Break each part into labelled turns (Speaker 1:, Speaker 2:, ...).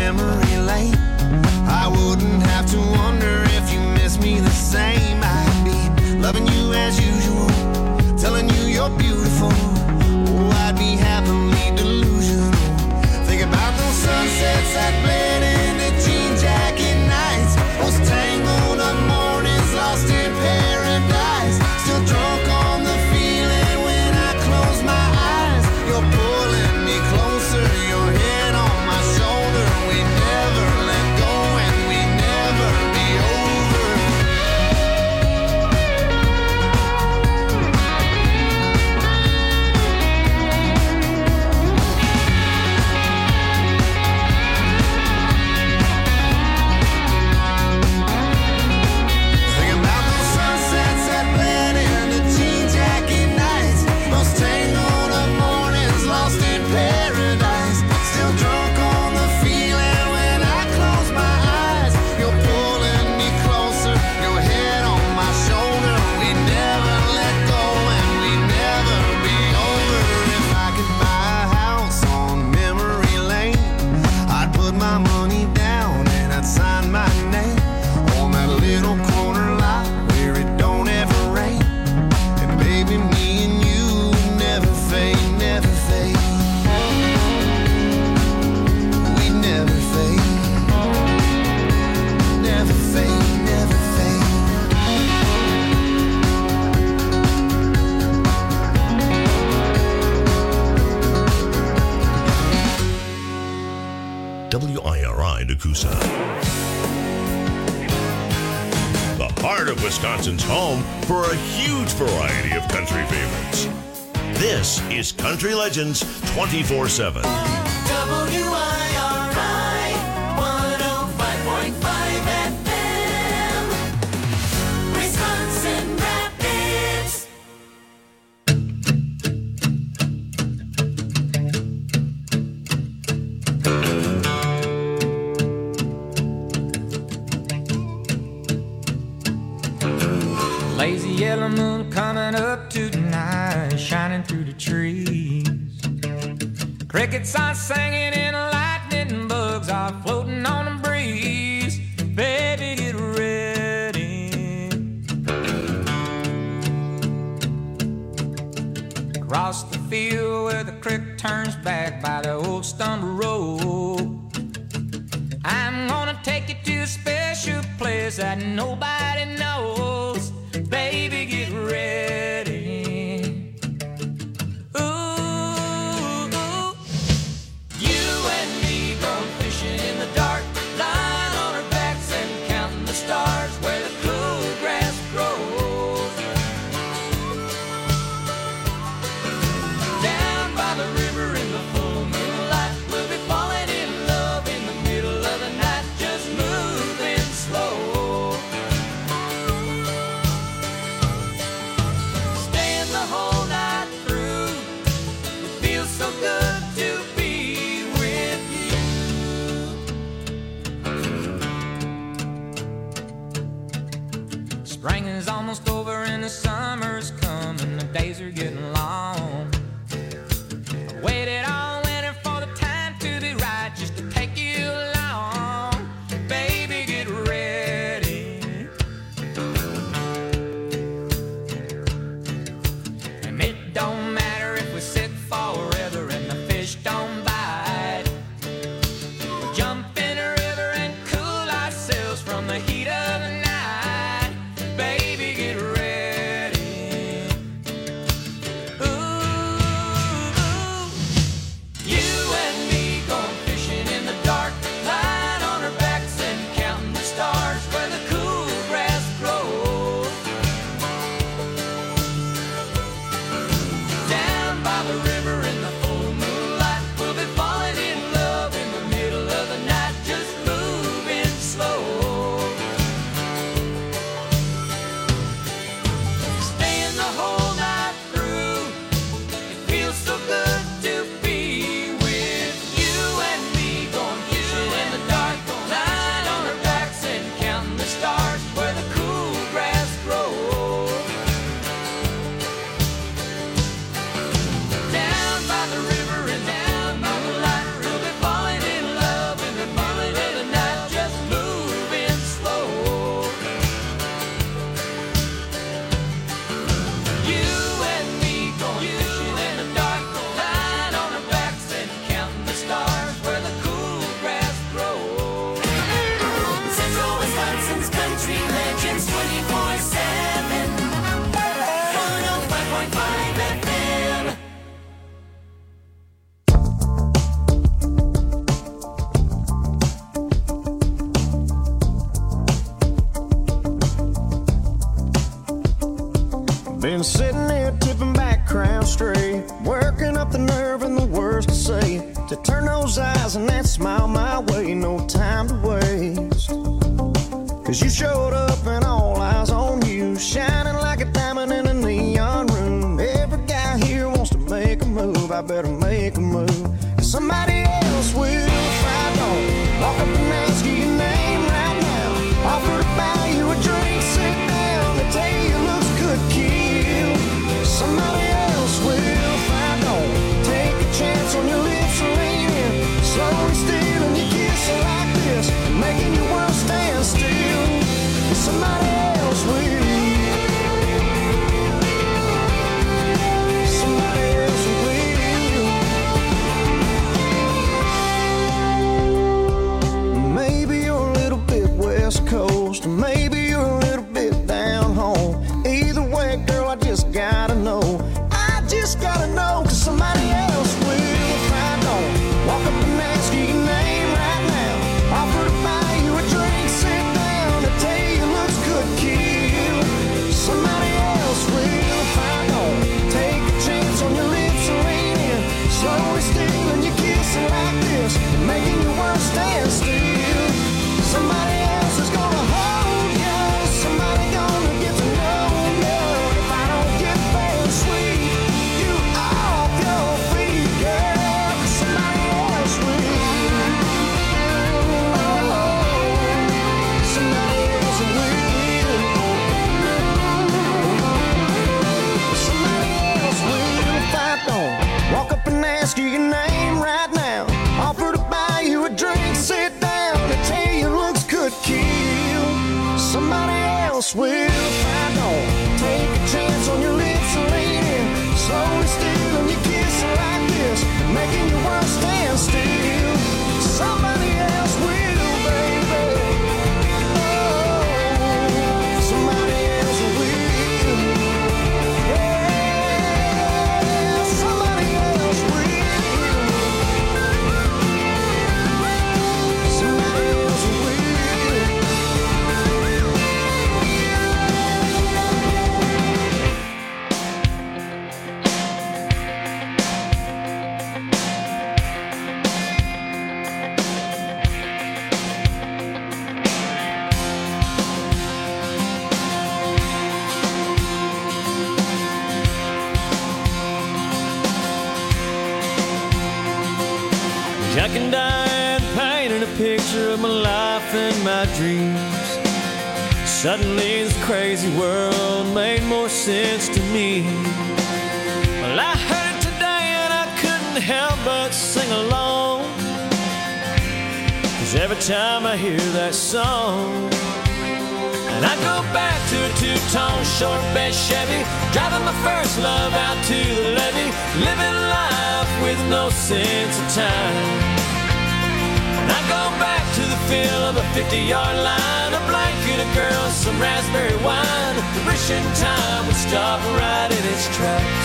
Speaker 1: memory lane. I wouldn't have to wonder if you miss me the same. I'd be loving you as usual, telling you you're beautiful. Oh, I'd be happily delusional. Think about those sunsets that bled into jean jacket nights, those tangled up mornings lost in paradise. Still drunk on the feeling when I close my eyes. You're pulling me closer, your head on my shoulder. We never let go and we never be over. Think about those sunsets that bled into jean jacket nights, those tangled up mornings lost in paradise. Still drunk on the feeling when I close my eyes. You're pulling me closer, your head on my shoulder. We never let go and we never be over. If I could buy a house on memory lane, I'd put my money down and I'd sign my name on that little corner lot where it don't ever rain. And baby, me and you never fade, never fade. We never fade, never fade, never fade.
Speaker 2: WIRI Nakusa. The heart of Wisconsin's home for a huge variety of country favorites. This is Country Legends 24/7.
Speaker 3: WIRI 105.5 FM, Wisconsin Rapids.
Speaker 4: Lazy yellow moon coming up tonight, shining through the trees. Crickets are singing and lightning bugs are floating on the breeze. Baby, get ready. Across the field where the creek turns back by the old stone road, I'm gonna take you to a special place that nobody knows. Baby, get ready. Ooh, you and me going fishing in the dark, lying on our backs and counting the stars where the cool grass grows. Down by the river in the full moonlight, we'll be falling in love in the middle of the night, just moving slow. Staying the whole night through, it feels so good to be with you. Spring is almost over and the summer's coming, the days are getting long. I waited all winter for the time to be right, just to take you along. Baby, get ready. And it don't matter if we sit forever and the fish don't bite. We'll jump in a river and cool ourselves from the heat of the night. Baby, get ready.
Speaker 5: been sitting there tipping back, crown straight, working up the nerve and the words to say, to turn those eyes and that smile my way. No time to waste, 'cause you showed up and all eyes on you, shining like a diamond in a neon room. Every guy here wants to make a move. I better make a move, 'cause somebody else will if I don't. Walk up and ask you your name right now, offer to buy you a drink, sit down, they tell you it looks good, kill. Somebody else will if I don't. Take a chance on your lips, lean in, slowly stealing your kiss like this, making your world stand still. Somebody else will. Somebody else will. Maybe you're a little bit West Coast, maybe you're a little bit down home. Either way, girl, I just gotta know. I just gotta know, 'cause somebody else will if I don't. Walk up and ask you your name right now, offer to buy you a drink, sit down, they tell you it looks good, kill. Somebody else will if I don't. Take a chance on your lips, lean in, slowly stealing your kissing like this, making your world stand still. Somebody else is gonna hold you, somebody gonna get to know you. If I don't get there and sweep you off your feet, girl, 'cause somebody else will. Oh, somebody else will. Somebody else will if I don't. Walk up and ask you your name right now, offer to buy you a drink, sit down, and tell you it looks good, kill. Somebody else will if I don't. Take a chance on your lips, lean in, slowly stealing your kiss like this, making your world stand still. Somebody else will, baby. Oh, somebody else will. Yeah, somebody else will. Somebody else will.
Speaker 6: Jack and Diane painted a picture of my life and my dreams. Suddenly this crazy world made more sense to me. Well, I heard it today and I couldn't help but sing along, 'cause every time I hear that song, and I go back to a two-tone short bed Chevy, driving my first love out to the levee, living life with no sense of time. And I go back to the feel of a 50-yard line, a blanket, a girl, some raspberry wine, wishing time would stop right in its tracks.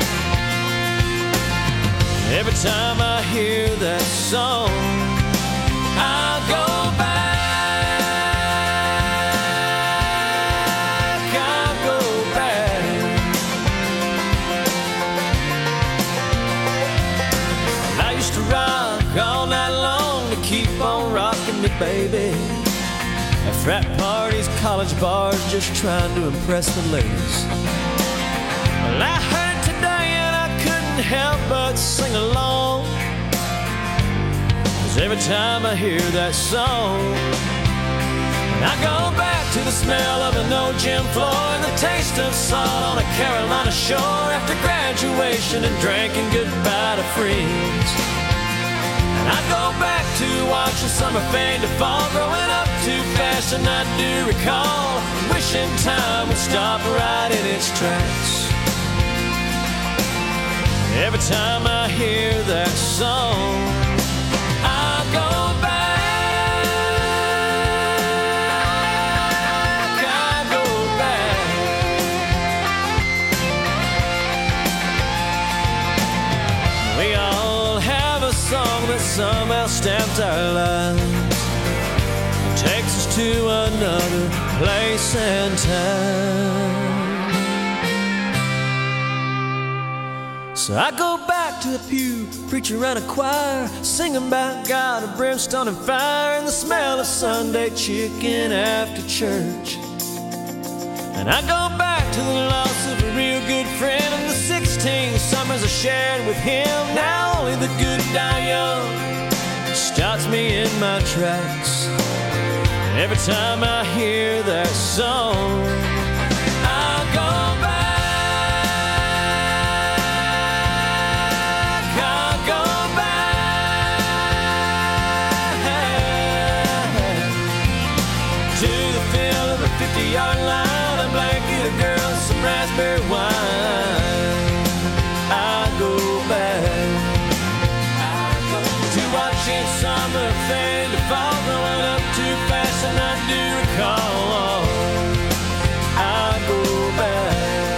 Speaker 6: Every time I hear that song, I go back. All night long to keep on rocking me, baby. At frat parties, college bars, just trying to impress the ladies. Well, I heard today and I couldn't help but sing along, 'cause every time I hear that song, and I go back to the smell of an old gym floor and the taste of salt on a Carolina shore after graduation and drinking goodbye to friends. I go back to watching summer fade to fall, growing up too fast, and I do recall wishing time would stop right in its tracks. Every time I hear that song, I go back, I go back. We all have a song that somehow stamped our lives and takes us to another place and time. So I go back to the pew, preacher and a choir, singing about God and brimstone and fire, and the smell of Sunday chicken after church. And I go back to the loss of a real good friend and the 16 summers I shared with him. Now only the good die young stops me in my tracks. And every time I hear that song, I'll go back. I'll go back to the field of a 50-yard line, a blanket of girls, some raspberry wine. I'll go back to watching summer fade to fall, growing up too fast, and I do recall. I'll go back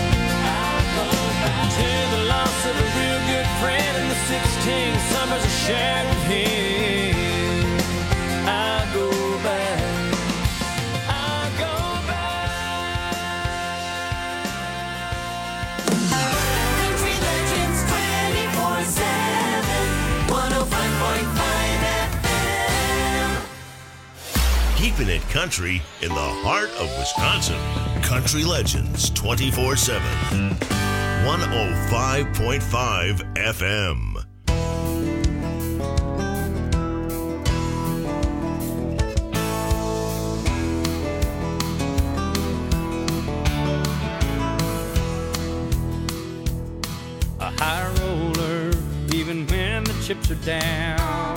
Speaker 6: to the loss of a real good friend and the 16 summers I shared with him. I'll go back. I'll go back.
Speaker 3: Country Legends 24/7, 105.5 FM.
Speaker 2: Keeping it country in the heart of Wisconsin. Country Legends 24/7. 105.5 FM.
Speaker 6: A high roller, even when the chips are down.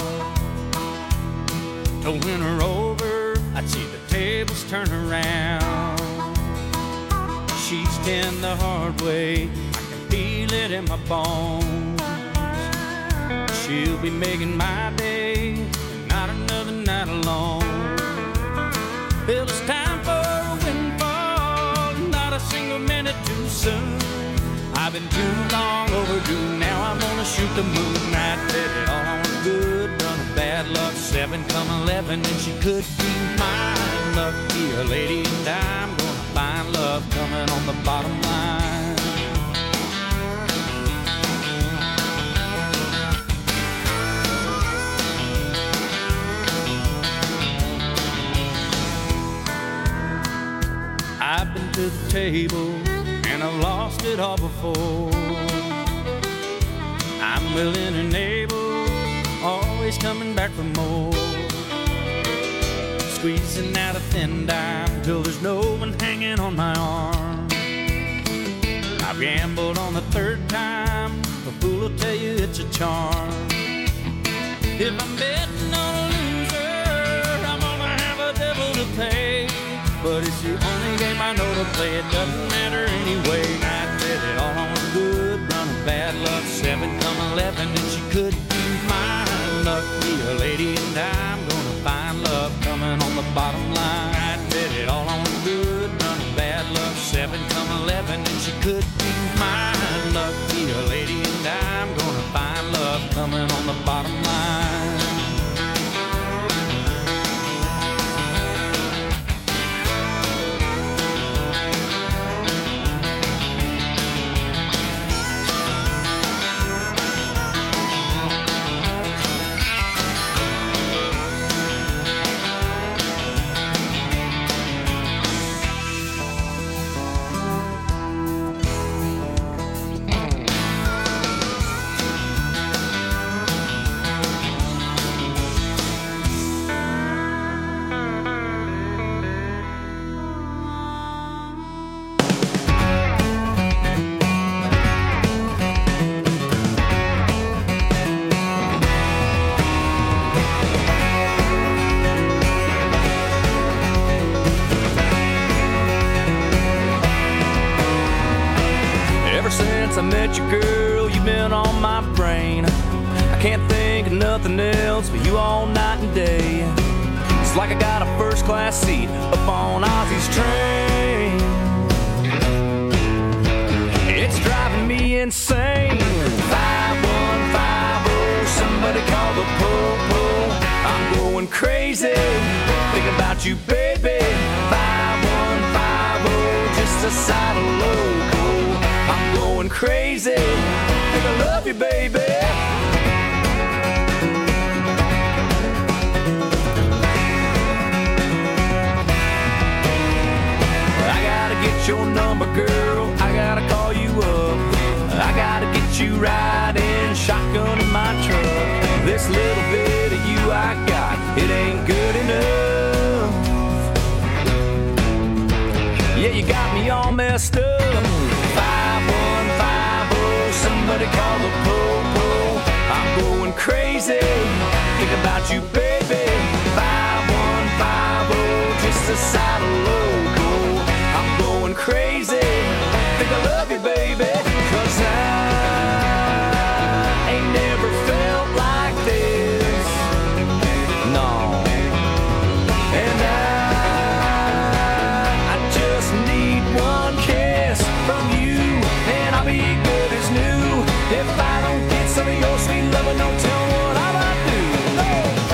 Speaker 6: To win her over, I'd see the tables turn around. She's been the hard way, I can feel it in my bones. She'll be making my day, not another night alone. Well, it's time for a windfall, not a single minute too soon. I've been too long overdue, now I'm gonna shoot the moon. I bet it all on a good run of bad luck, 7 come 11, and she could be mine. Lucky a lady, and I'm gonna find love coming on the bottom line. I've been to the table and I've lost it all before. I'm willing and able, always coming back for more. Squeezing out a thin dime till there's no one hanging on my arm. I've gambled on the third time, a fool will tell you it's a charm. If I'm betting on a loser, I'm gonna have a devil to pay. But it's the only game I know to play, it doesn't matter anyway. I bet it all on a good run of bad luck, 7 come 11, and she could be mine. Lucky a lady, and I'm gonna find love coming on the bottom line. I bet it all on a good run of bad luck, 7 come 11, and she could be mine. Lucky a lady, and I'm gonna find love coming on the bottom line. I met you, girl, you've been on my brain. I can't think of nothing else but you all night and day. It's like I got a first-class seat up on Ozzy's train. It's driving me insane. 5150, somebody call the po-po. I'm going crazy, thinking about you, baby. 5150, just a side of loco. I'm going crazy, you, baby. I gotta get your number, girl. I gotta call you up. I gotta get you riding shotgun in my truck. This little bit of you I got, it ain't good enough. Yeah, you got me all messed up. 5150, somebody call the po-po. I'm going crazy, think about you, baby. 5150, just a side of loco. I'm going crazy, think I love you, baby. 'Cause I ain't never felt like this, no. And I just need one kiss from you, and I'll be good as new. If I don't get some of your sweet loving, don't tell me what I'm about to do. No.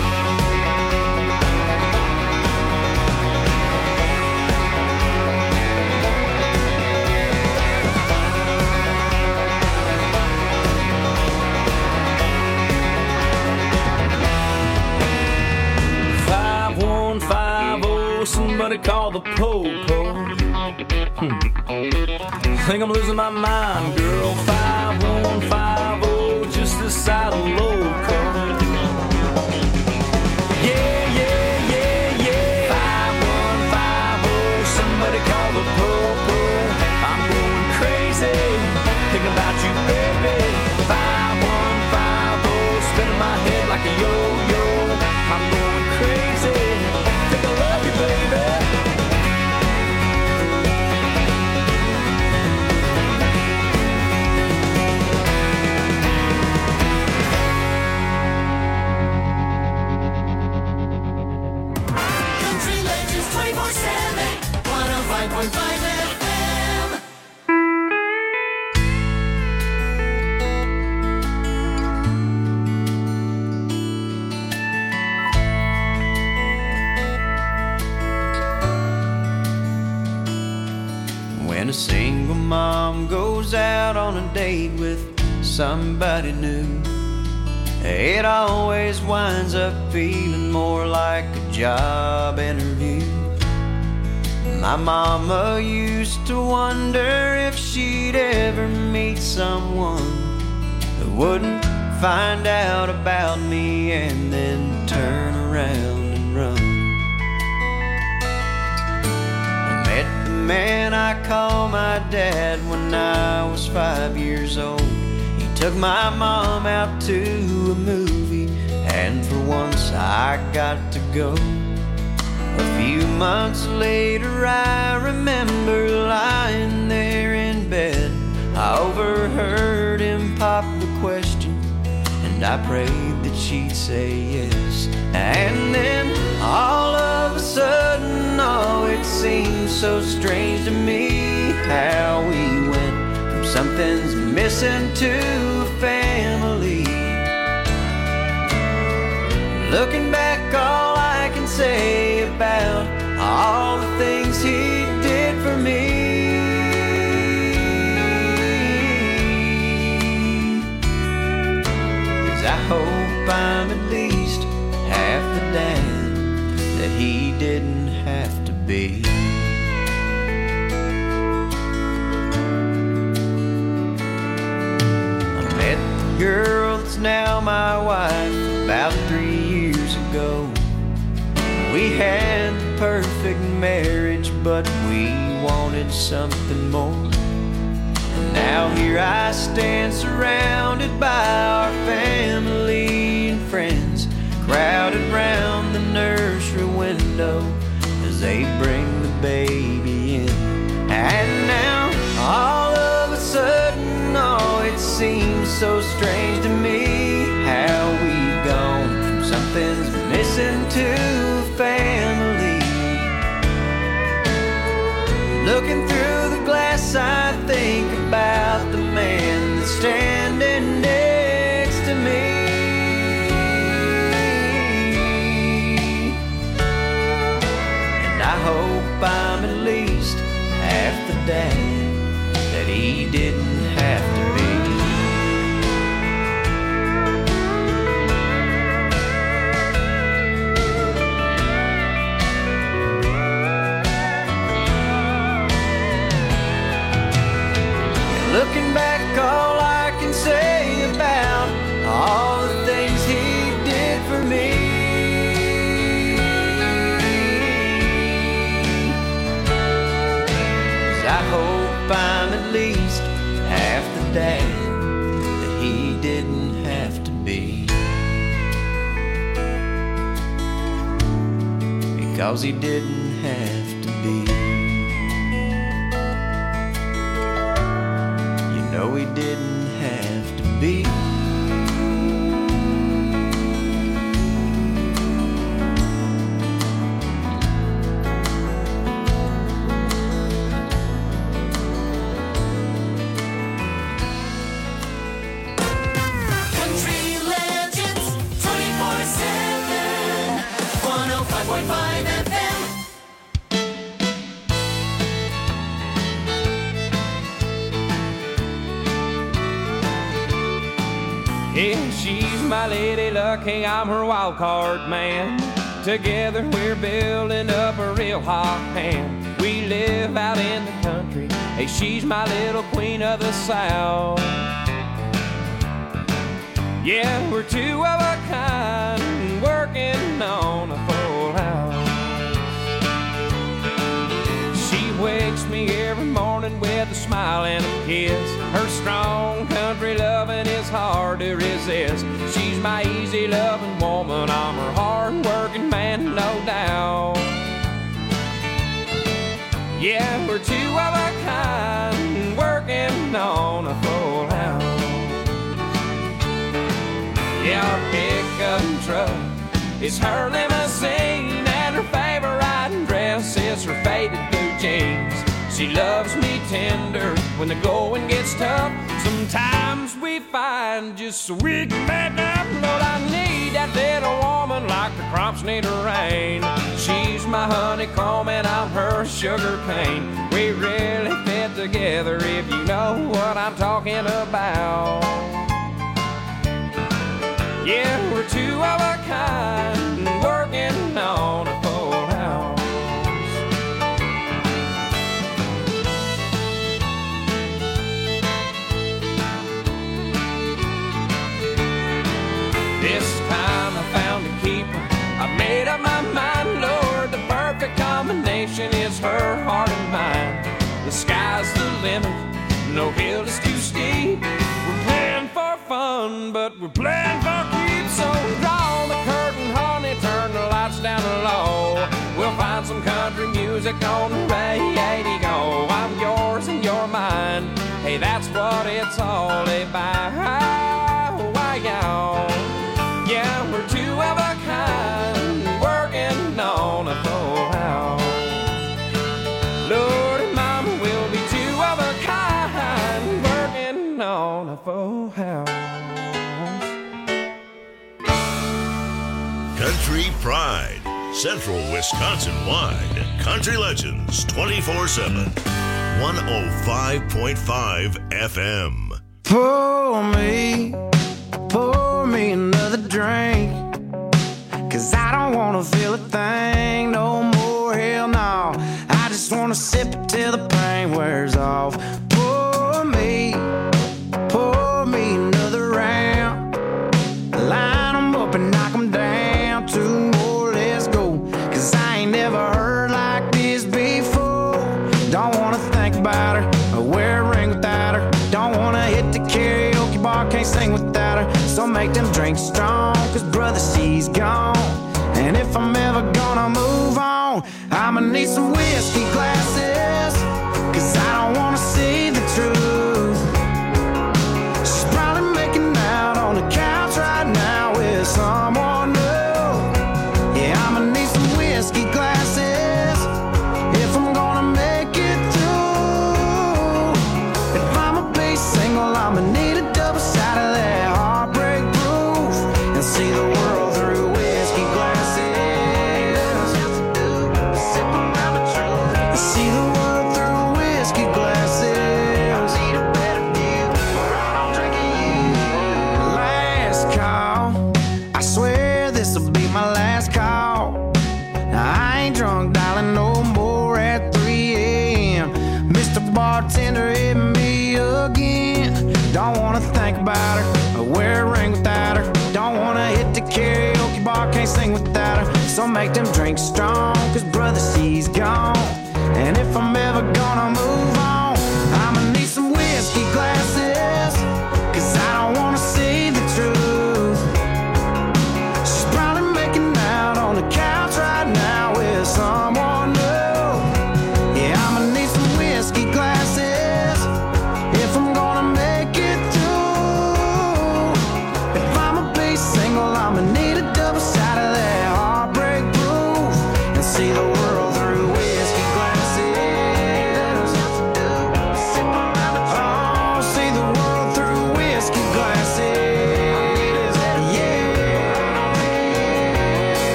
Speaker 6: 5150, somebody call the po-po. Think I'm losing my mind, girl. 5150, just the side of loco. Yeah, yeah, yeah, yeah. 5150, somebody call the po-po. I'm going crazy, thinking about you, baby. 5150, spinning my head like a yo-yo. I'm going crazy, think I love you, baby.
Speaker 3: Country Legends 24/7, 105.5 FM.
Speaker 5: When a single mom goes out on a date with somebody new, it always winds up feeling more like a job interview. My mama used to wonder if she'd ever meet someone who wouldn't find out about me and then turn around and run. I met the man I call my dad when I was 5 years old. He took my mom out to a movie, and for once I got to go. A few months later I remember lying there in bed. I overheard him pop the question, and I prayed that she'd say yes. And then all of a sudden, oh, it seemed so strange to me how we went from something's missing to a family. Looking back, all I can say about all the things he did for me is I hope I'm at least half the dad that he didn't have to be. I met the girl that's now my wife about 3 years ago. We had the perfect marriage, but we wanted something more. And now here I stand surrounded by our family and friends, crowded round the nursery window as they bring the baby in. And now all of a sudden, oh, it seems so strange to me how we've gone from something's missing to family. Looking through the glass, I think about the man that's standing next to me. And I hope I'm at least half the dad that he didn't have to be. 'cause he didn't have to be. You know he didn't have to be.
Speaker 3: Country Legends 24/7 105.5 FM.
Speaker 4: Yeah, she's my lady luck, hey, I'm her wild card man. Together we're building up a real hot hand. We live out in the country, hey, she's my little queen of the South. Yeah, we're two of a kind, working on a full house. She wakes me every morning with a smile and a kiss. Her strong country loving is hard to resist. She's my easy loving woman, I'm her hard working man, no doubt. Yeah, we're two of a kind, working on a full house. Yeah, our pickup truck is her limousine, and her favorite riding dress is her faded blue jeans. She loves me tender when the going gets tough. Sometimes we find just so we can make up. Lord, I need that little woman like the crops need a rain. She's my honeycomb and I'm her sugar cane. We really fit together if you know what I'm talking about. Yeah, we're two of a kind, working on a full house. This time I found a keeper, I made up my mind, Lord, the perfect combination is her heart and mine. The sky's the limit, no hill is too steep. We're playing for fun, but we're playing for keeps. So draw the curtain, honey, turn the lights down low. We'll find some country music on the radio. I'm yours and you're mine, hey, that's what it's all about. Why, y'all? Yeah, we're two of a kind, working on a full house. Lord and Mama, we'll be two of a kind, working on a full house.
Speaker 2: Country Pride, Central Wisconsin-wide. Country Legends 24/7. 105.5 FM.
Speaker 5: Pour me another drink, 'cause I don't wanna feel a thing no more, hell no. I just wanna sip it till the pain wears off. Pour me another round. Line 'em up and knock 'em down. Two more, let's go, 'cause I ain't never heard like this before. Don't wanna think about her or wear a ring without her. Don't wanna hit the karaoke bar, can't sing without her. So make them drinks strong, 'cause brother, she's gone. And if I'm ever gonna move on, I'ma need some whiskey glasses, 'cause I don't wanna see the truth. She's probably making out on the couch right now with someone new. Yeah, I'ma need some whiskey glasses if I'm gonna make it through. If I'ma be single, I'ma need a double shot of that heartbreak proof, and see the world through whiskey glasses. Sip around the truth, and see the world through whiskey glasses. I need a better view, or I'm drinking you. Last call, I swear this'll be my last call. I ain't drunk, darling, no more at 3 a.m. Mr. Bartender, hit me again. Don't wanna think about her or wear a ring without her. Don't wanna hit the karaoke bar, can't sing without her. So make them drinks strong, 'cause brother, she's gone. And if I'm ever gonna move on, I'ma need some whiskey glasses, 'cause I don't wanna see the truth. She's probably making out on the couch right now with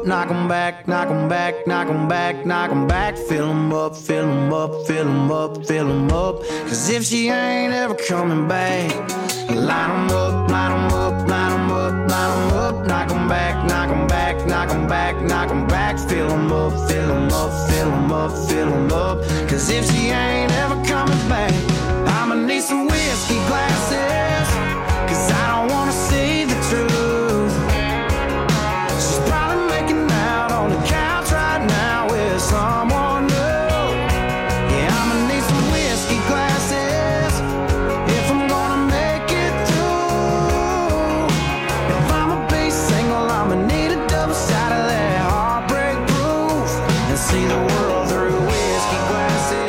Speaker 5: up, knock 'em back, knock 'em back, knock 'em back, knock 'em back. Fill 'em up, fill 'em up, fill 'em up, fill 'em up. Cause if she ain't ever coming back, line 'em up, line 'em up, line 'em up, line 'em up. Knock 'em back, knock 'em back, knock 'em back, knock 'em back. Fill 'em up, fill 'em up, fill 'em up, fill 'em up. Cause if she ain't ever coming back, I'ma need some whiskey glasses. Cause I don't wanna see the truth. She's probably making out on the couch right now with someone new. Yeah, I'ma need some whiskey glasses if I'm gonna make it through. If I'ma be single, I'ma need a double shot of that heartbreak proof and see the world through whiskey glasses.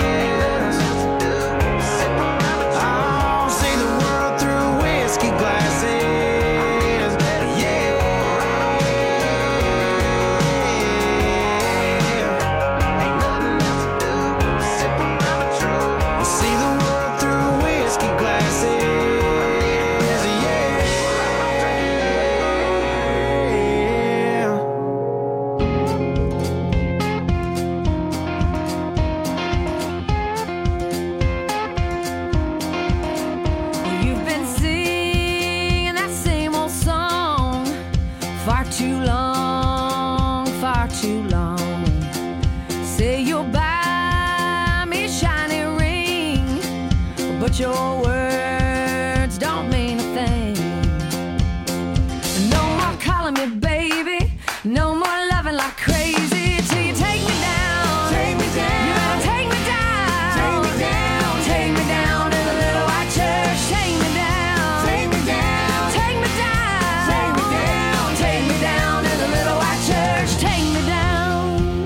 Speaker 5: Oh, see the world through whiskey glasses. Yeah. Ain't nothing else to do but sip on my Patron. See the world through whiskey glasses. Yeah.
Speaker 7: You've been singing that same old song far too long, far too long. Say you'll buy me a shiny ring, but your words don't mean a thing. No more calling me baby, no more loving like crazy till you take me down. Take me down. You better take me down. Take me down. Take me down to the little white church. Take me down. Take me down. Take me down. Take me down. Take me down to the little white church. Take me down.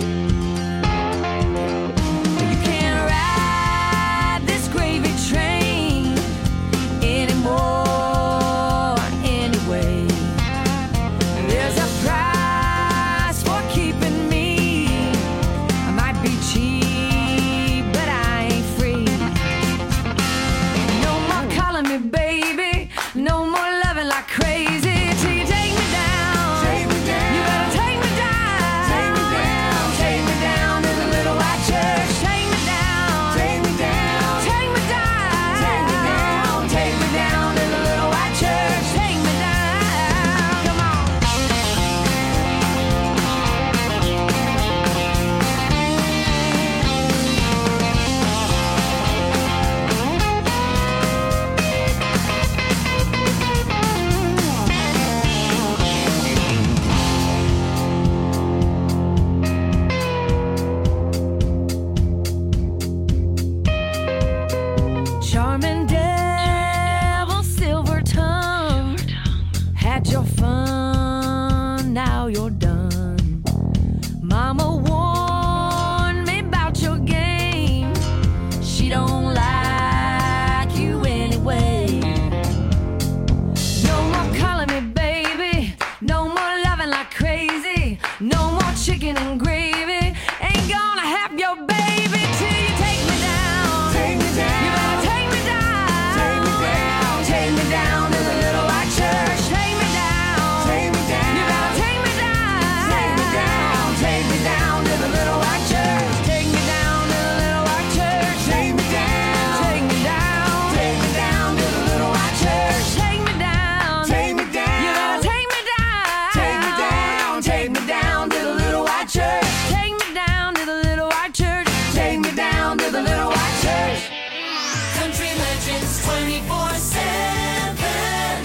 Speaker 7: You can't ride this gravy train anymore anyway. There's a price for keeping me. I might be cheap, but I ain't free. No more calling me baby, no more loving like crazy till you take me down. Take me down. You better take me down. Take me down. Take me down to the little white church. Take me down. Take me down. Take me down. Take me down. Take me down to the little white church. Take me down. Come on. Charming devil, silver tongue, had your fun, now you're done. Mama warned me about your game. She don't like you anyway. No more calling me baby, no more loving like crazy, no more chicken and gravy. Ain't gonna have your baby till you take me down. Take me down. You better take me down. Take me down. Take me down to the little white church. Take me down. Take me down. You better take me down. Take me down. Take me down to the little white church. Take me down to the little white church. Take me down. Take me down. Take me down to the little white church. Take me down. Take me down. You better take me down. Take me down. Take me down to the little white church. Take me down to the little white church. Take me down to the little white church.
Speaker 3: Country Legends 24/7.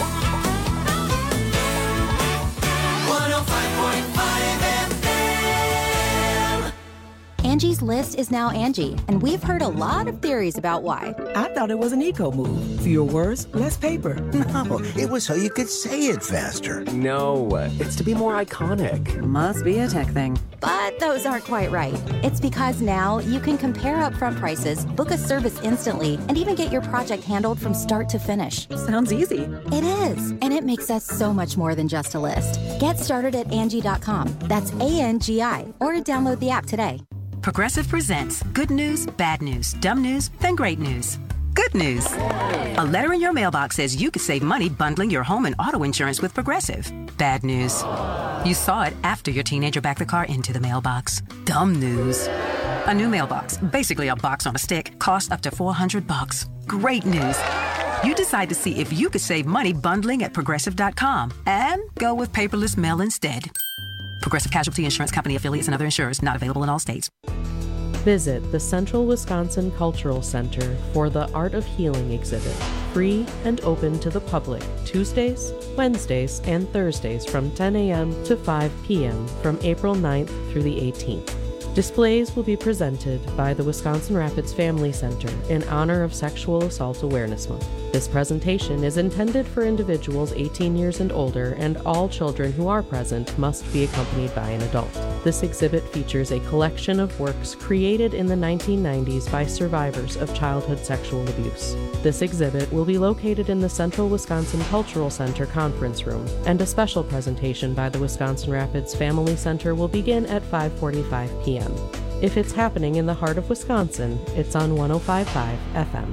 Speaker 3: 105.5 FM.
Speaker 8: Angie's List is now Angie, and we've heard a lot of theories about why.
Speaker 9: I thought it was an eco move. Fewer words, less paper.
Speaker 10: No, it was so you could say it faster.
Speaker 11: No, it's to be more iconic.
Speaker 9: Must be a tech thing.
Speaker 8: But those aren't quite right. It's because now you can compare upfront prices, book a service instantly, and even get your project handled from start to finish.
Speaker 9: Sounds easy.
Speaker 8: It is, and it makes us so much more than just a list. Get started at Angie.com. That's ANGI, or download the app today.
Speaker 12: Progressive presents Good News, Bad News, Dumb News, then Great News. Good news. A letter in your mailbox says you could save money bundling your home and auto insurance with Progressive. Bad news. You saw it after your teenager backed the car into the mailbox. Dumb news. A new mailbox, basically a box on a stick, costs up to $400. Great news. You decide to see if you could save money bundling at Progressive.com and go with paperless mail instead. Progressive Casualty Insurance Company affiliates and other insurers not available in all states.
Speaker 13: Visit the Central Wisconsin Cultural Center for the Art of Healing exhibit, free and open to the public, Tuesdays, Wednesdays, and Thursdays from 10 a.m. to 5 p.m. from April 9th through the 18th. Displays will be presented by the Wisconsin Rapids Family Center in honor of Sexual Assault Awareness Month. This presentation is intended for individuals 18 years and older, and all children who are present must be accompanied by an adult. This exhibit features a collection of works created in the 1990s by survivors of childhood sexual abuse. This exhibit will be located in the Central Wisconsin Cultural Center conference room, and a special presentation by the Wisconsin Rapids Family Center will begin at 5:45 p.m. If it's happening in the heart of Wisconsin, it's on 105.5 FM.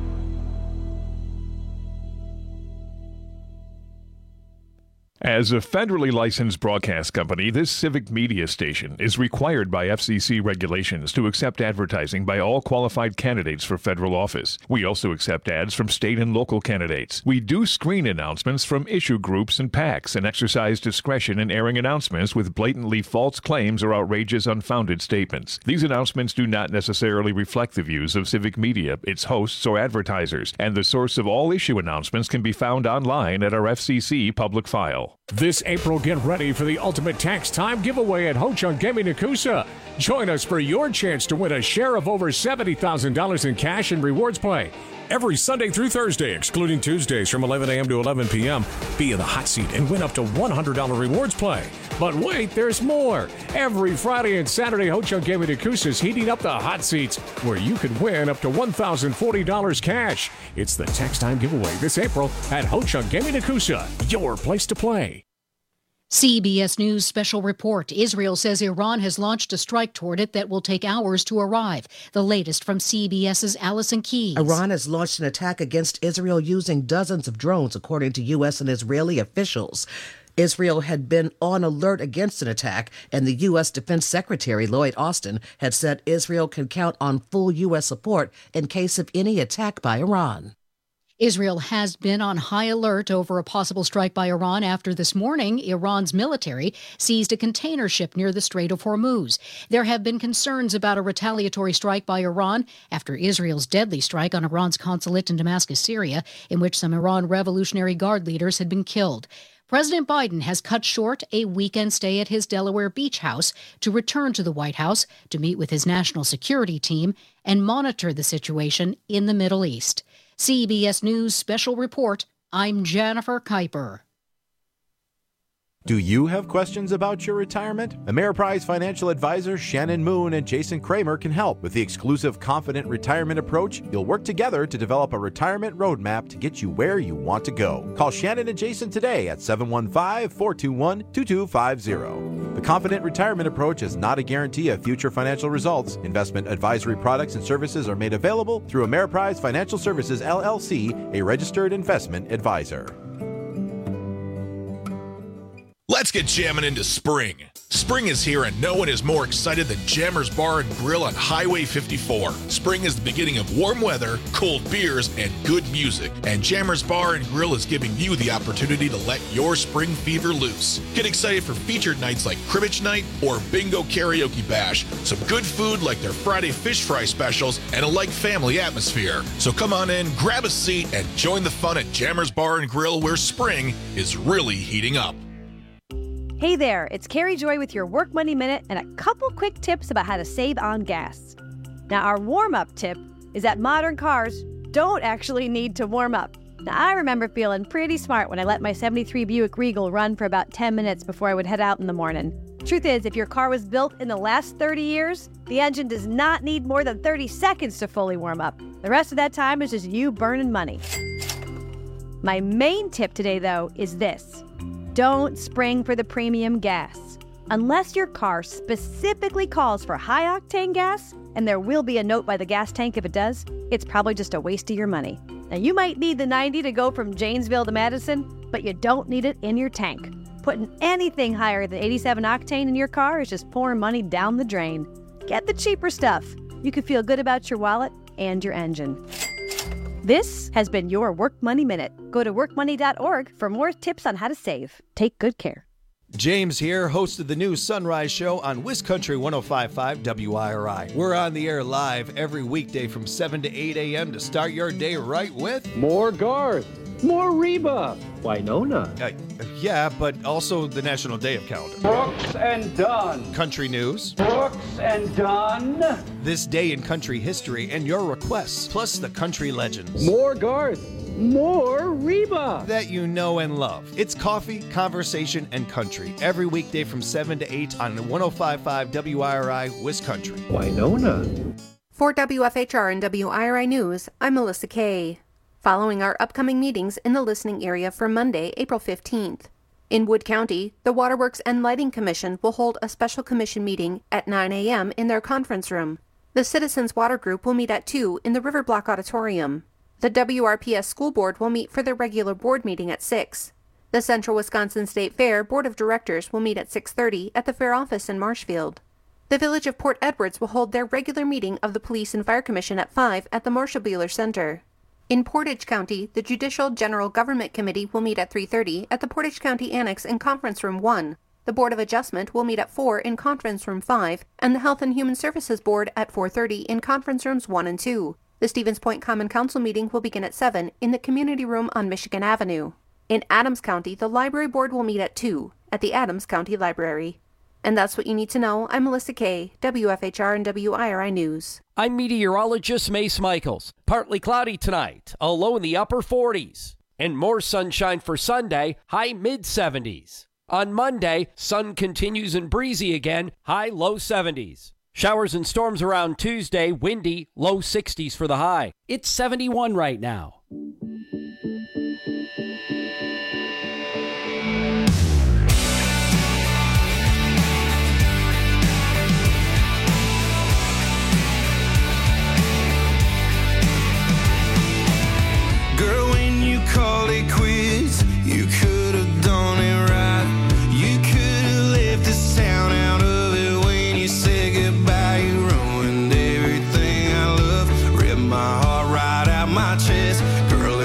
Speaker 14: As a federally licensed broadcast company, this civic media station is required by FCC regulations to accept advertising by all qualified candidates for federal office. We also accept ads from state and local candidates. We do screen announcements from issue groups and PACs and exercise discretion in airing announcements with blatantly false claims or outrageous, unfounded statements. These announcements do not necessarily reflect the views of civic media, its hosts, or advertisers, and the source of all issue announcements can be found online at our FCC public file.
Speaker 15: This April, get ready for the ultimate tax time giveaway at Ho-Chunk Gaming Nakusa. Join us for your chance to win a share of over $70,000 in cash and rewards play. Every Sunday through Thursday, excluding Tuesdays from 11 a.m. to 11 p.m. Be in the hot seat and win up to $100 rewards play. But wait, there's more. Every Friday and Saturday, Ho-Chunk Gaming Nakusa is heating up the hot seats where you could win up to $1,040 cash. It's the tax time giveaway this April at Ho-Chunk Gaming Nakusa, your place to play.
Speaker 16: CBS News special report. Israel says Iran has launched a strike toward it that will take hours to arrive. The latest from CBS's Allison Keyes.
Speaker 17: Iran has launched an attack against Israel using dozens of drones, according to U.S. and Israeli officials. Israel had been on alert against an attack, and the U.S. Defense Secretary Lloyd Austin had said Israel can count on full U.S. support in case of any attack by Iran.
Speaker 16: Israel has been on high alert over a possible strike by Iran after this morning Iran's military seized a container ship near the Strait of Hormuz. There have been concerns about a retaliatory strike by Iran after Israel's deadly strike on Iran's consulate in Damascus, Syria, in which some Iran Revolutionary Guard leaders had been killed. President Biden has cut short a weekend stay at his Delaware beach house to return to the White House to meet with his national security team and monitor the situation in the Middle East. CBS News Special Report, I'm Jennifer Kuiper.
Speaker 18: Do you have questions about your retirement? Ameriprise financial advisors Shannon Moon and Jason Kramer can help. With the exclusive Confident Retirement Approach, you'll work together to develop a retirement roadmap to get you where you want to go. Call Shannon and Jason today at 715-421-2250. The Confident Retirement Approach is not a guarantee of future financial results. Investment advisory products and services are made available through Ameriprise Financial Services, LLC, a registered investment advisor.
Speaker 19: Let's get jamming into spring. Spring is here and no one is more excited than Jammers Bar and Grill on Highway 54. Spring is the beginning of warm weather, cold beers, and good music. And Jammers Bar and Grill is giving you the opportunity to let your spring fever loose. Get excited for featured nights like Cribbage Night or Bingo Karaoke Bash. Some good food like their Friday fish fry specials and a like family atmosphere. So come on in, grab a seat, and join the fun at Jammers Bar and Grill where spring is really heating up.
Speaker 20: Hey there, it's Carrie Joy with your Work Money Minute and a couple quick tips about how to save on gas. Now, our warm-up tip is that modern cars don't actually need to warm up. Now, I remember feeling pretty smart when I let my 73 Buick Regal run for about 10 minutes before I would head out in the morning. Truth is, if your car was built in the last 30 years, the engine does not need more than 30 seconds to fully warm up. The rest of that time is just you burning money. My main tip today, though, is this. Don't spring for the premium gas. Unless your car specifically calls for high-octane gas, and there will be a note by the gas tank if it does, it's probably just a waste of your money. Now, you might need the 90 to go from Janesville to Madison, but you don't need it in your tank. Putting anything higher than 87 octane in your car is just pouring money down the drain. Get the cheaper stuff. You can feel good about your wallet and your engine. This has been your Work Money Minute. Go to workmoney.org for more tips on how to save. Take good care.
Speaker 21: James here, host of the new Sunrise Show on WisCountry 105.5 WIRI. We're on the air live every weekday from 7 to 8 a.m. to start your day right with
Speaker 22: more Garth, more Reba, Winona.
Speaker 21: Yeah, but also the National Day of Calendar.
Speaker 22: Brooks and Dunn.
Speaker 21: Country news.
Speaker 22: Brooks and Dunn.
Speaker 21: This day in country history and your requests, plus the country legends.
Speaker 22: More Garth. More Reba
Speaker 21: that you know and love. It's coffee, conversation, and country every weekday from 7 to 8 on 105.5 WIRI WisCountry.
Speaker 22: Winona.
Speaker 23: For WFHR and WIRI News, I'm Melissa Kay. Following our upcoming meetings in the listening area for Monday, April 15th. In Wood County, the Waterworks and Lighting Commission will hold a special commission meeting at 9 a.m. in their conference room. The Citizens Water Group will meet at 2 in the River Block Auditorium. The WRPS School Board will meet for their regular board meeting at 6. The Central Wisconsin State Fair Board of Directors will meet at 6:30 at the Fair Office in Marshfield. The Village of Port Edwards will hold their regular meeting of the Police and Fire Commission at 5 at the Marshall Buehler Center. In Portage County, the Judicial General Government Committee will meet at 3:30 at the Portage County Annex in Conference Room 1. The Board of Adjustment will meet at 4 in Conference Room 5, and the Health and Human Services Board at 4:30 in Conference Rooms 1 and 2. The Stevens Point Common Council meeting will begin at 7 in the Community Room on Michigan Avenue. In Adams County, the Library Board will meet at 2 at the Adams County Library. And that's what you need to know. I'm Melissa Kay, WFHR and WIRI News.
Speaker 24: I'm meteorologist Mace Michaels. Partly cloudy tonight, a low in the upper 40s. And more sunshine for Sunday, high mid-70s. On Monday, sun continues and breezy again, high low 70s. Showers and storms around Tuesday, windy, low 60s for the high. It's 71 right now.
Speaker 1: Girl, when you called it quits, you could have done it right. You could have left this town out of it when you said goodbye. You ruined everything I love, ripped my heart right out my chest. Girl,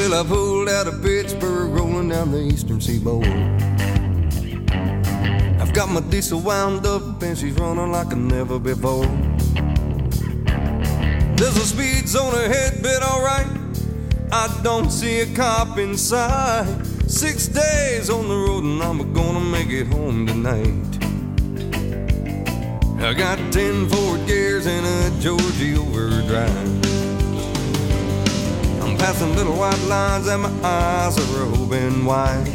Speaker 2: Well, I pulled out of Pittsburgh, rolling down the eastern seaboard. I've got my diesel wound up and she's running like never before. There's a speed zone ahead, but alright, I don't see a cop in sight. 6 days on the road and I'm gonna make it home tonight. I got 10 Ford gears and a Georgia overdrive. I'm passing little white lines and my eyes are open wide.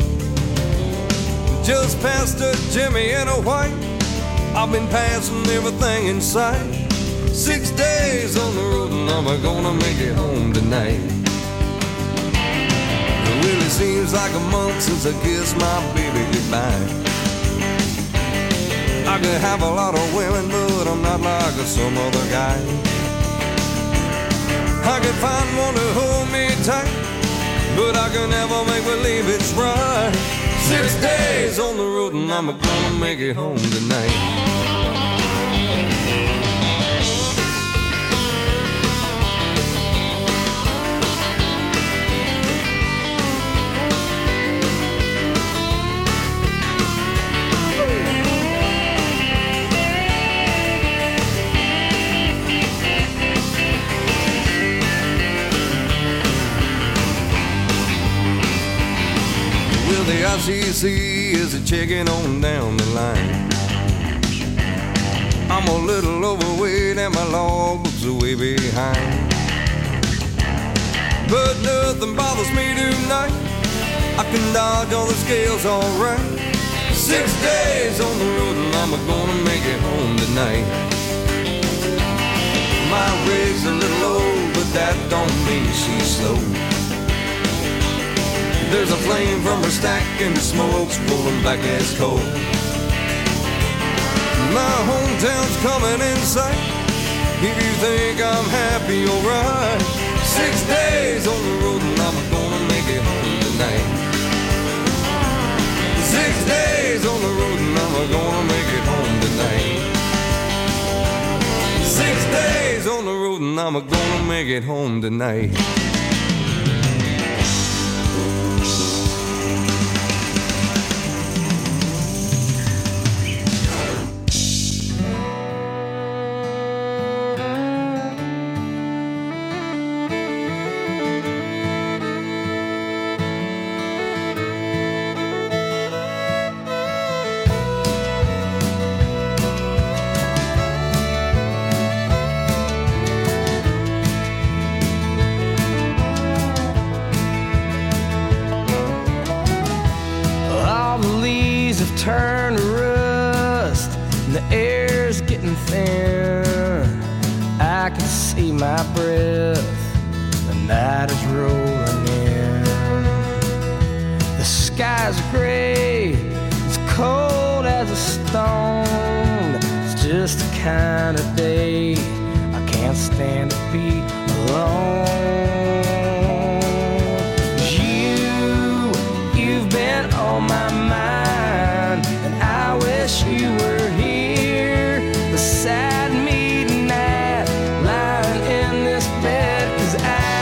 Speaker 2: Just past a Jimmy and a white, I've been passing everything in sight. 6 days on the road and I'm gonna make it home tonight. Well, it seems like a month since I kissed my baby goodbye. I could have a lot of women, but I'm not like some other guy. I could find one to hold me tight, but I can never make believe it's right. 6 days on the road and I'm gonna make it home tonight. The ICC is a checking on down the line. I'm a little overweight and my logbook's way behind. But nothing bothers me tonight. I can dodge all the scales alright. 6 days on the road and I'm gonna make it home tonight. My rig's a little old, but that don't mean she's slow. There's a flame from her stack and the smoke's rolling back as coal. My hometown's coming in sight. If you think I'm happy, alright. 6 days on the road and I'm gonna make it home tonight. 6 days on the road and I'm gonna make it home tonight. 6 days on the road and I'm gonna make it home tonight.
Speaker 4: Turn to rust and the air's getting thin. I can see my breath, the night is rolling in. The sky's gray, it's cold as a stone. It's just the kind of day I can't stand to be alone. You've been on my mind. I wish you were here beside me tonight, lying in this bed, 'cause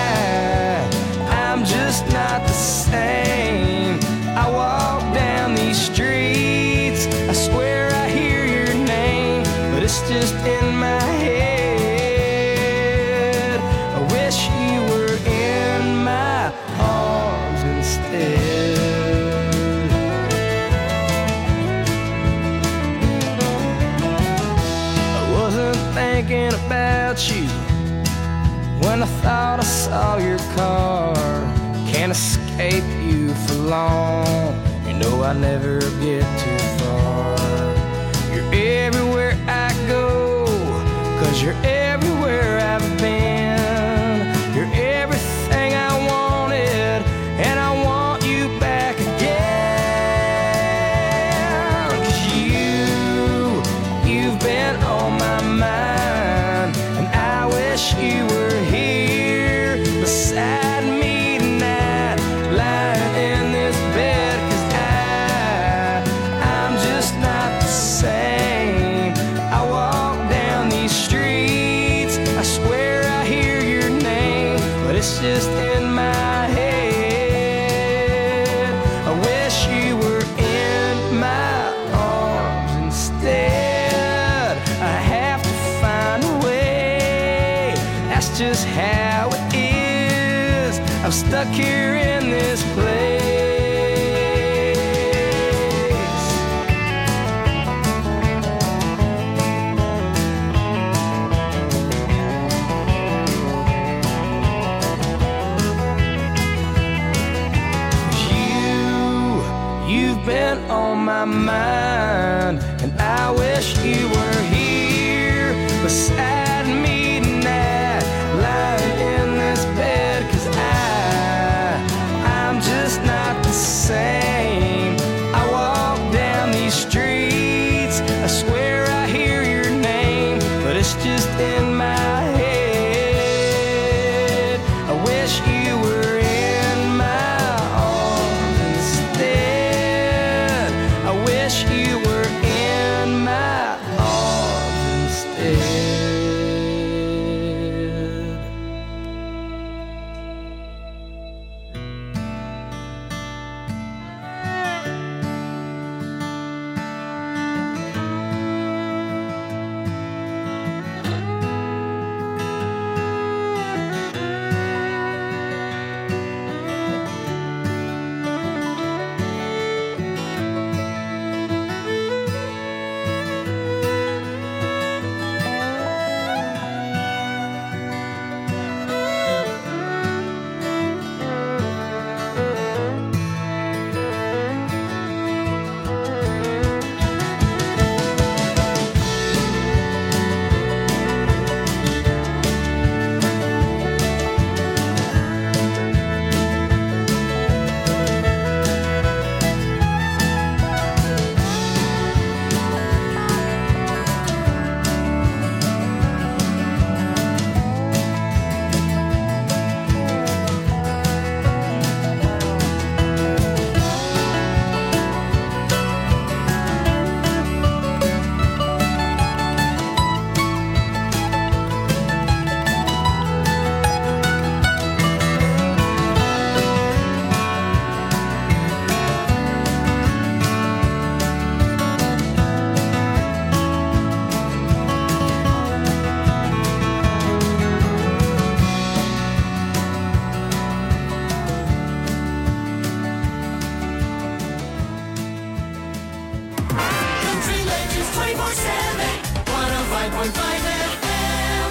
Speaker 4: I'm just not the same. I walk down these streets, I swear I hear your name, but it's just in my head. I wish you were in my arms instead. Thinking about you when I thought I saw your car. Can't escape you for long. You know I never get too far. You're everywhere I go, 'cause you're everywhere I've been. You're everything I wanted, and I want you back again. 'Cause you've been on my mind. You were here beside me tonight, lying in this bed, 'cause I'm just not the same. I walk down these streets, just how it is. I'm stuck here in this place. You've been on my mind, and I wish you were here beside me tonight, lying in this bed, 'cause I'm just not the same. I walk down these streets, I swear I hear your name, but it's just in my head. I wish you were in my arms instead. I wish you were in my arms instead.
Speaker 1: Country Legends 24/7, 105.5 FM.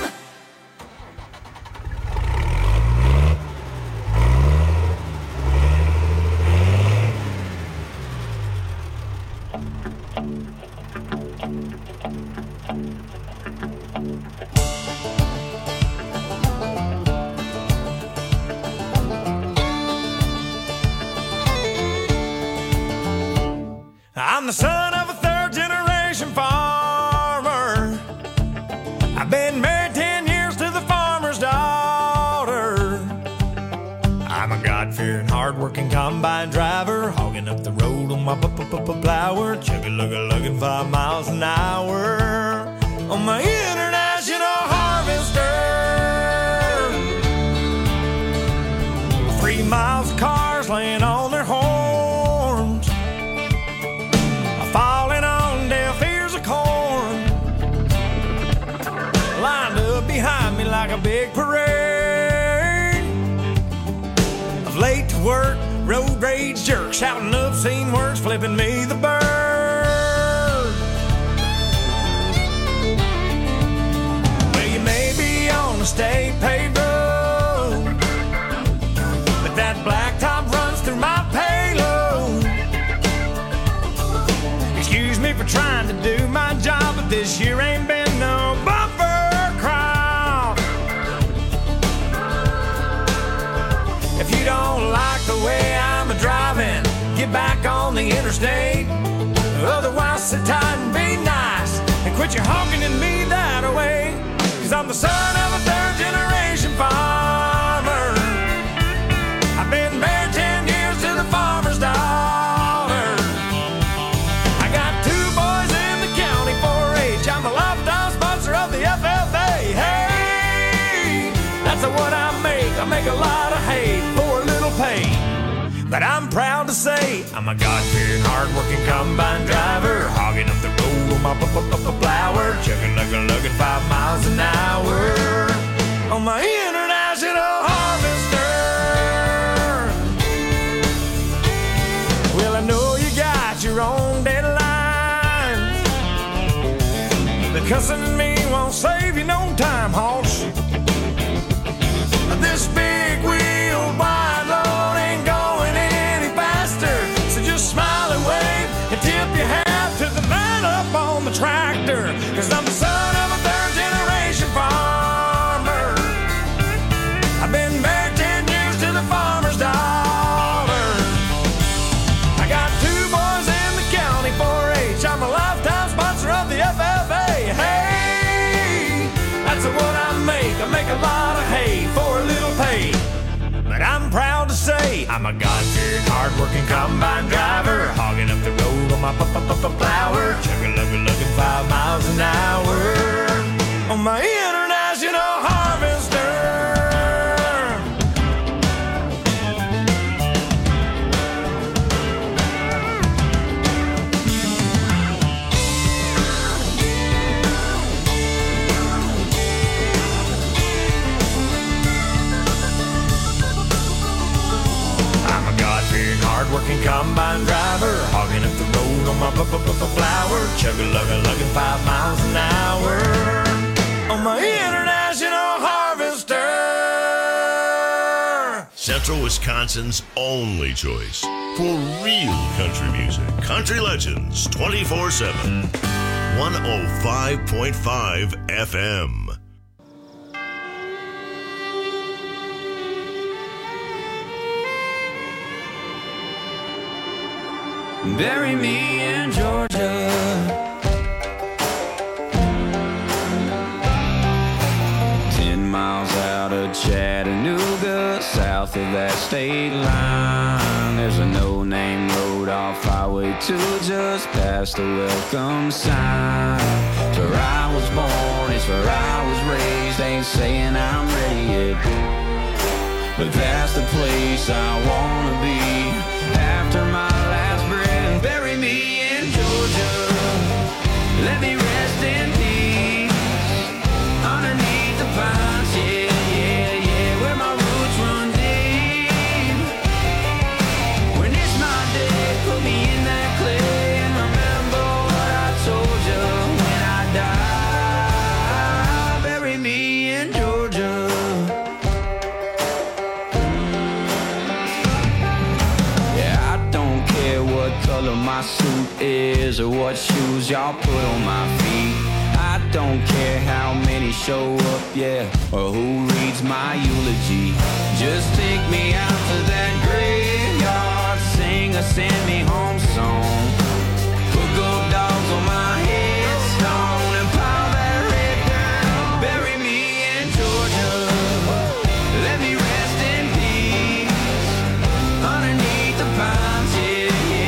Speaker 2: I'm the son of a third-generation farmer. I've been married 10 years to the farmer's daughter. I'm a God-fearing, hard-working combine driver, hogging up the road on my plower, chugga-lugga-lugging 5 miles an hour on my international harvester. 3 miles of cars laying on their horns, falling on deaf ears of corn, lined up behind me like a big parade of late to work, road rage jerks, shouting obscene words, flipping me the bird. Well, you may be on a state paved road, but that blacktop runs through my payload. Excuse me for trying to do my job, but this year ain't been no bumper crop. If you don't like the way I'm driving, get back on the interstate. Otherwise, sit tight and be nice and quit your honking at me that way. 'Cause I'm the son of a third-generation farmer. I've been married 10 years to the farmer's daughter. I got 2 boys in the county 4-H. I'm a lifetime sponsor of the FFA. Hey, that's what I make a lot of hay for a little pay. But I'm proud to say I'm a God-fearing, hard-working combine driver, hogging up the road on my plower, chugging-lugga-lugging 5 miles an hour on my Cussing me won't save you no time, hoss. This big wheel wide load ain't going any faster. So just smile and wave and tip your hat to the man up on the tractor. Cause I'm the son of a third generation farmer. I've been married 10 years to the farmer's daughter. I got 2 boys in the county 4-H. I'm a lifetime sponsor of the FFA. Hey, that's what I make. I make a lot of hay for a little pay. But I'm proud to say I'm a God-fearing, hard-working combine driver, hogging up the road on my plower, chugga-lugga-lugging 5 miles an hour on my international harvester. Hard-working combine driver, hogging up the road on my flower, chugga-lugga-lugging 5 miles an hour on my international harvester.
Speaker 3: Central Wisconsin's only choice for real country music. Country Legends 24/7. 105.5 FM.
Speaker 5: Bury me in Georgia. Out of Chattanooga, south of that state line, there's a no-name road off Highway 2 just past the welcome sign. It's where I was born, it's where I was raised, ain't saying I'm ready yet, but that's the place I wanna be after my last breath. Bury me in Georgia, let me rest in peace underneath the pines, yeah. My suit is or what shoes y'all put on my feet. I don't care how many show up, yeah, or who reads my eulogy. Just take me out to that graveyard, sing a send me home song, put gold dogs on my headstone and pile that red down. Bury me in Georgia, let me rest in peace underneath the pines, yeah.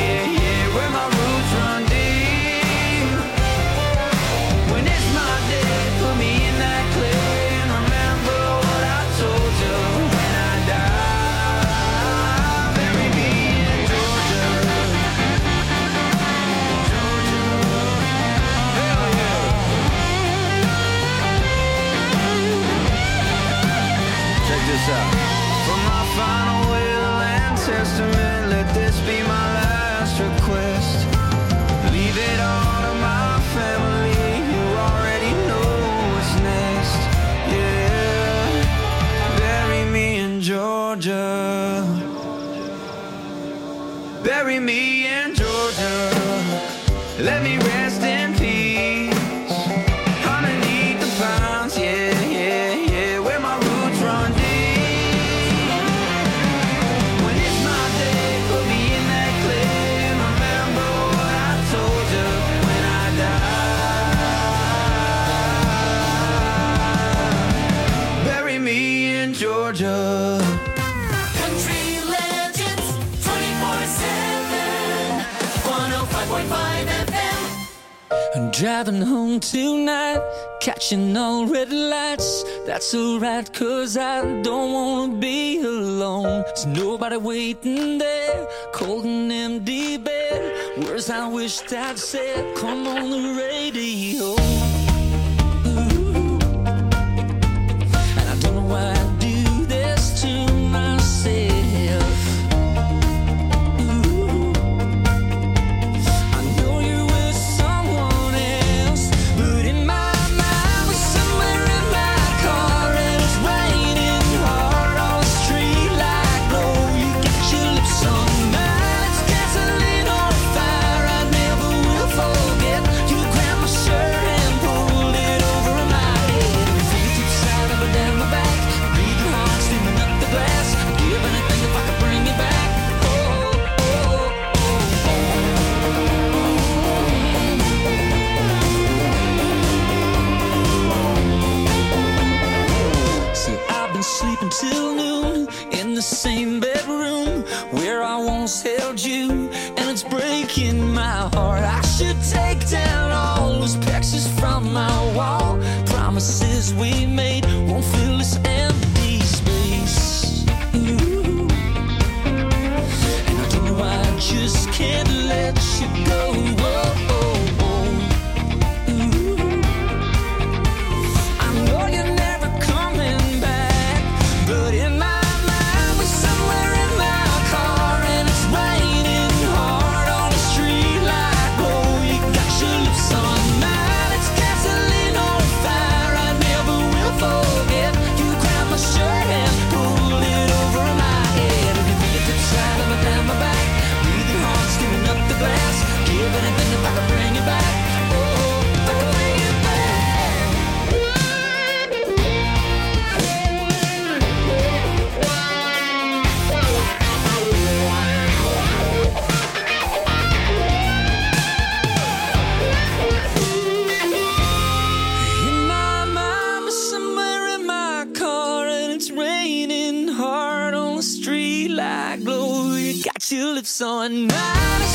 Speaker 5: For my final will and testament, let this be my last request. Leave it all to my family, you already know what's next. Yeah, bury me in Georgia. Bury me in Georgia. Let me rest in peace underneath the pines, yeah, yeah, yeah, where my roots run deep. Georgia.
Speaker 1: Country Legends 24/7, 105.5 FM.
Speaker 5: I'm driving home tonight, catching all red lights. That's alright, cause I don't wanna be alone. There's nobody waiting there, cold and empty bed. Words I wished I'd said, come on the radio. And I don't know why I do this to myself. I know you're with someone else, but in my
Speaker 1: down my back. Breathing hard, steaming up the glass. Give anything if I could bring you back. Sleeping till noon in the same bedroom where I once held you, and it's breaking my heart. I should take down all those pictures from my wall. Promises we made won't fill this empty space. Ooh. And I don't know why I just can't let you go. Whoa. Your lips on mine.